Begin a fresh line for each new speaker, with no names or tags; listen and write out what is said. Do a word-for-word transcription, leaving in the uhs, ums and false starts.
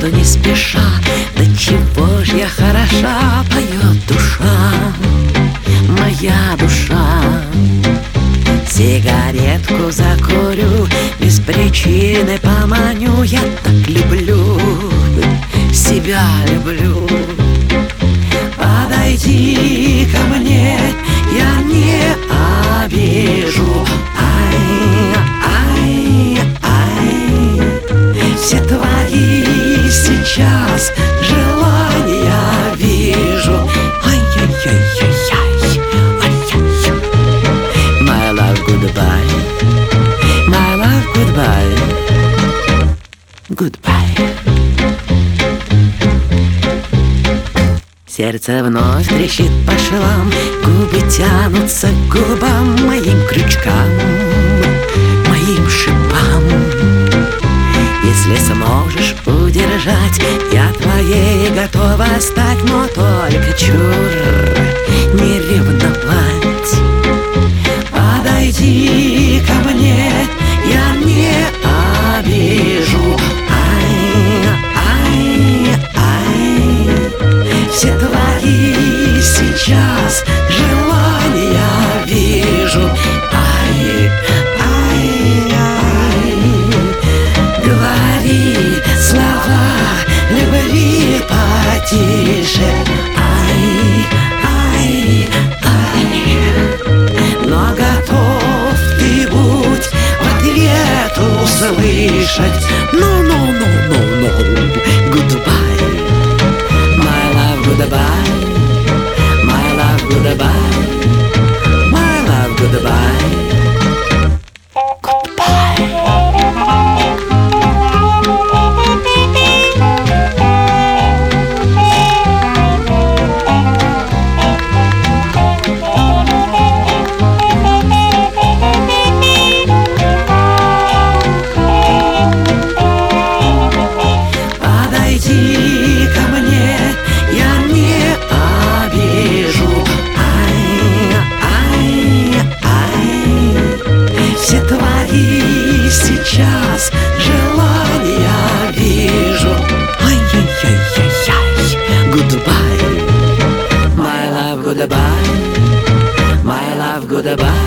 что не спеша, да чего ж я хороша, поет душа, моя душа. Сигаретку закурю, без причины поманю. Я так люблю, себя люблю. Подойди ко мне, я не обижу. Ай, ай, ай, все твои сейчас желания вижу. Ай-яй-яй-яй-яй, ай-яй. My love, goodbye. My love, goodbye. Goodbye. Сердце вновь трещит по швам, губы тянутся к губам, моим крючкам, моим шипам. Если сможешь удержать, я твоей готова стать, но только чур не ревновать. Подойди ко мне, я не обижу. Ай, ай, ай, все твои сейчас желания вижу. Ай, ай, ай, говори слова любви потише. Ай, ай, ай, но готов ты будь в ответ услышать. No, no, no, no, no, goodbye. My love, goodbye. My love, goodbye. My love, goodbye. Подойди ко мне, я не обижу. Ай, ай, ай, все твои сейчас желания вижу. Ай-яй-яй-яй-яй, goodbye. My love, goodbye. My love, goodbye.